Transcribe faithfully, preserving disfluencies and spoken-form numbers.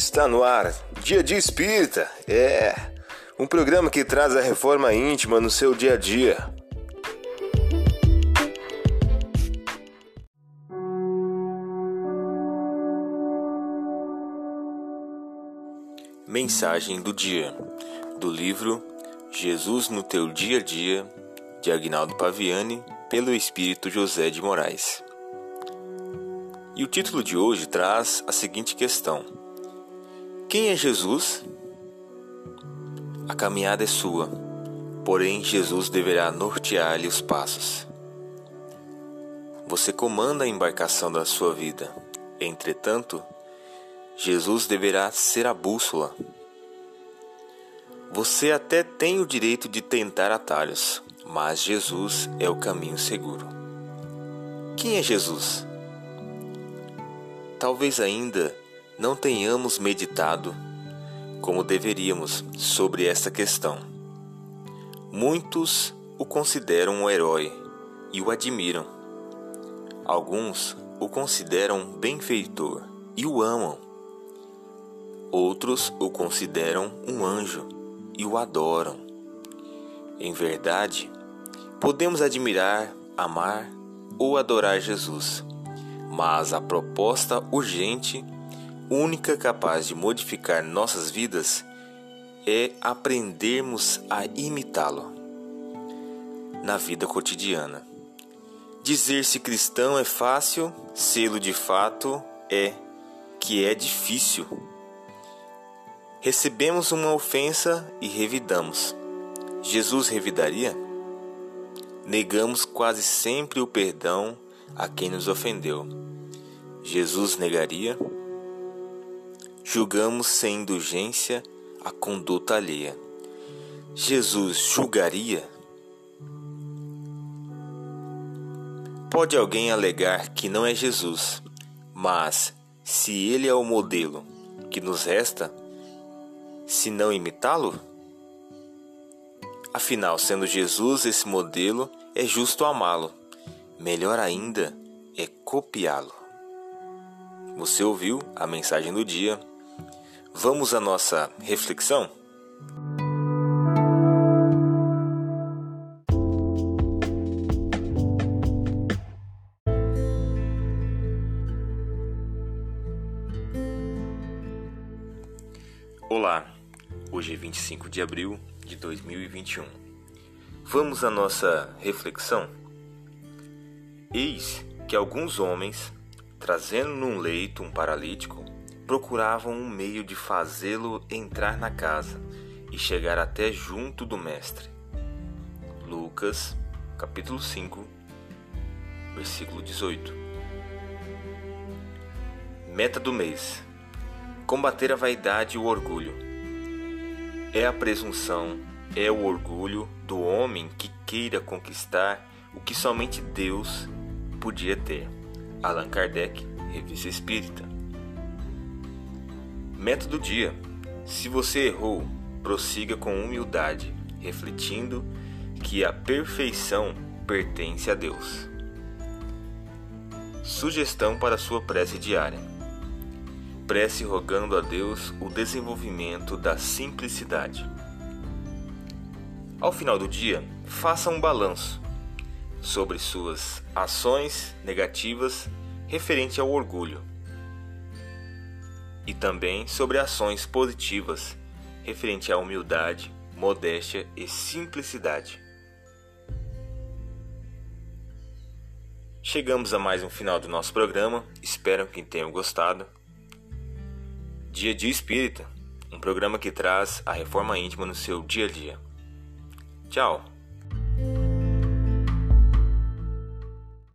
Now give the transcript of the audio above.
Está no ar, Dia a Dia Espírita, é um programa que traz a reforma íntima no seu dia a dia. Mensagem do dia, do livro Jesus no Teu Dia a Dia, de Aguinaldo Paviani, pelo Espírito José de Moraes. E o título de hoje traz a seguinte questão: quem é Jesus? A caminhada é sua, porém Jesus deverá nortear-lhe os passos. Você comanda a embarcação da sua vida, entretanto, Jesus deverá ser a bússola. Você até tem o direito de tentar atalhos, mas Jesus é o caminho seguro. Quem é Jesus? Talvez ainda não tenhamos meditado como deveríamos sobre esta questão. Muitos o consideram um herói e o admiram. Alguns o consideram benfeitor e o amam. Outros o consideram um anjo e o adoram. Em verdade, podemos admirar, amar ou adorar Jesus, mas a proposta urgente, única capaz de modificar nossas vidas, é aprendermos a imitá-lo na vida cotidiana. Dizer-se cristão é fácil, sê-lo de fato é que é difícil. Recebemos uma ofensa e revidamos. Jesus revidaria? Negamos quase sempre o perdão a quem nos ofendeu. Jesus negaria? Julgamos sem indulgência a conduta alheia. Jesus julgaria? Pode alguém alegar que não é Jesus, mas se ele é o modelo, que nos resta, se não imitá-lo? Afinal, sendo Jesus esse modelo, é justo amá-lo. Melhor ainda é copiá-lo. Você ouviu a mensagem do dia? Vamos à nossa reflexão? Olá, hoje é vinte e cinco de abril de dois mil e vinte e um. Vamos à nossa reflexão? Eis que alguns homens, trazendo num leito um paralítico, procuravam um meio de fazê-lo entrar na casa e chegar até junto do Mestre. Lucas, capítulo cinco, versículo dezoito. Meta do mês: combater a vaidade e o orgulho. É a presunção, é o orgulho do homem que queira conquistar o que somente Deus podia ter. Allan Kardec, Revista Espírita. Meta do dia: se você errou, prossiga com humildade, refletindo que a perfeição pertence a Deus. Sugestão para sua prece diária: prece rogando a Deus o desenvolvimento da simplicidade. Ao final do dia, faça um balanço sobre suas ações negativas referente ao orgulho e também sobre ações positivas referente à humildade, modéstia e simplicidade. Chegamos a mais um final do nosso programa, espero que tenham gostado. Dia a Dia Espírita, um programa que traz a reforma íntima no seu dia a dia. Tchau!